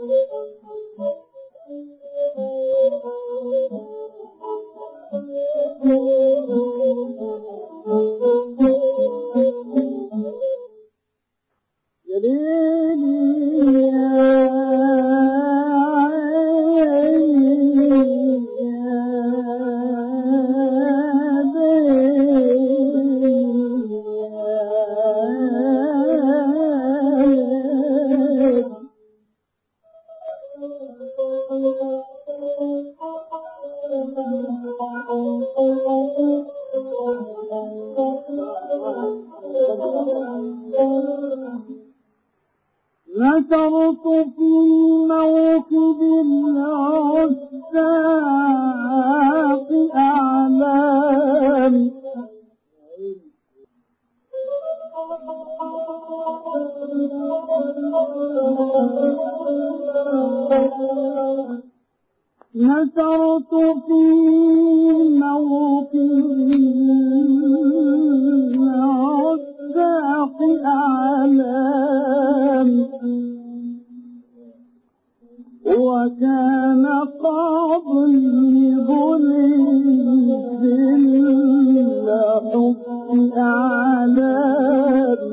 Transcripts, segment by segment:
نثرت في موكب العشاق أعلام نثرت في موكب العشاق أعلام وكان قاضي بالحب أعلام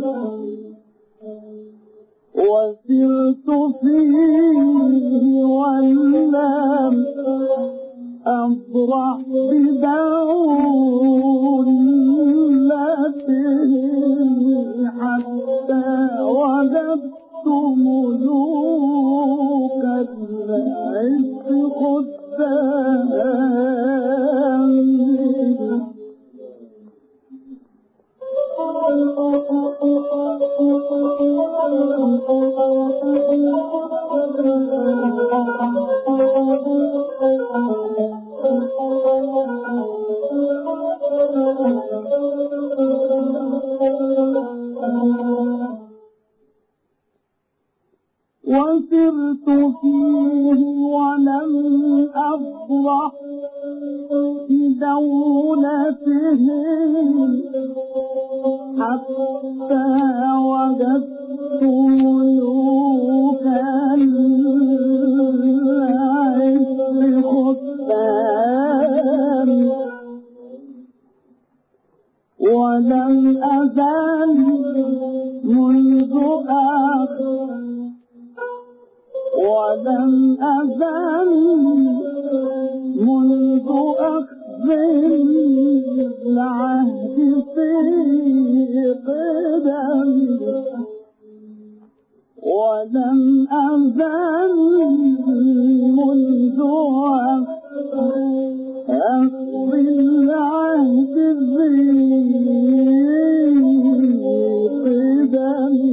وسرت فيه ولم أفرح بدولته حتى ولدت ملوك العز خدامي وسرت فيه ولم أفرح بدولته حتى وجدت ملوك العز خدام ولم أزل منذ أخذ العهد في قدمي ولم أزل منذ أخذ العهد في قدمي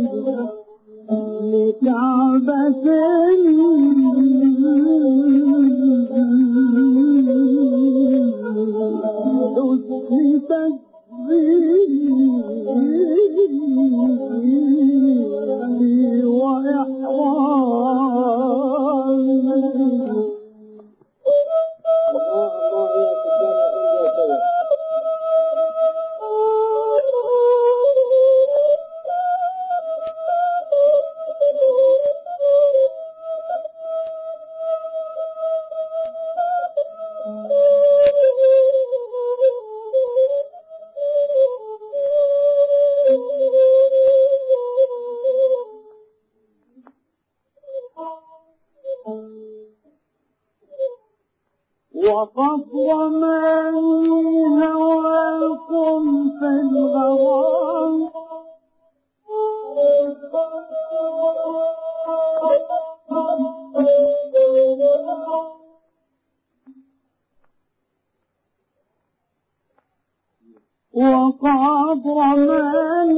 لكعبة تجزيني وإحرامي وقصر من هواكم في الغرام وقصر من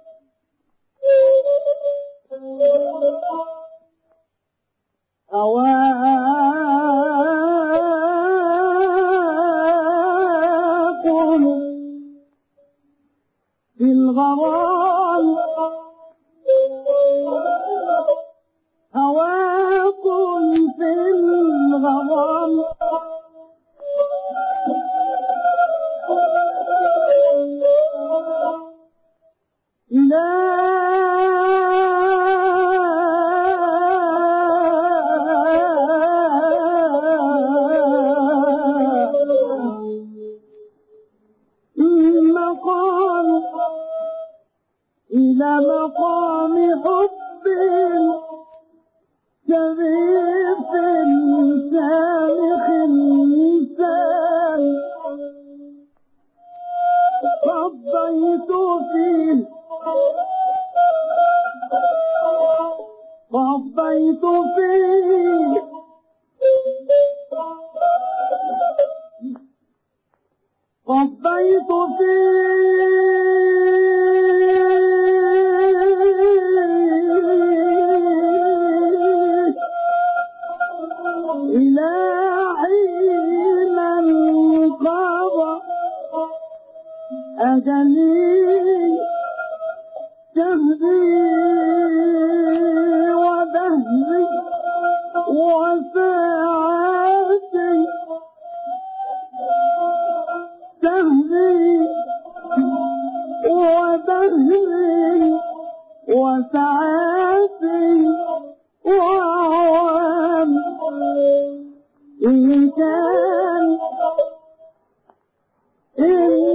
هواكم في الغرام هواكم في الغرام لا مقام حب شريف شامخ إنسان قضيت فيه قضيت فيه إلى حين انقضى أجلي شهري ودهري وساعاتي شهري ودهري وساعاتي وأعوام إن كان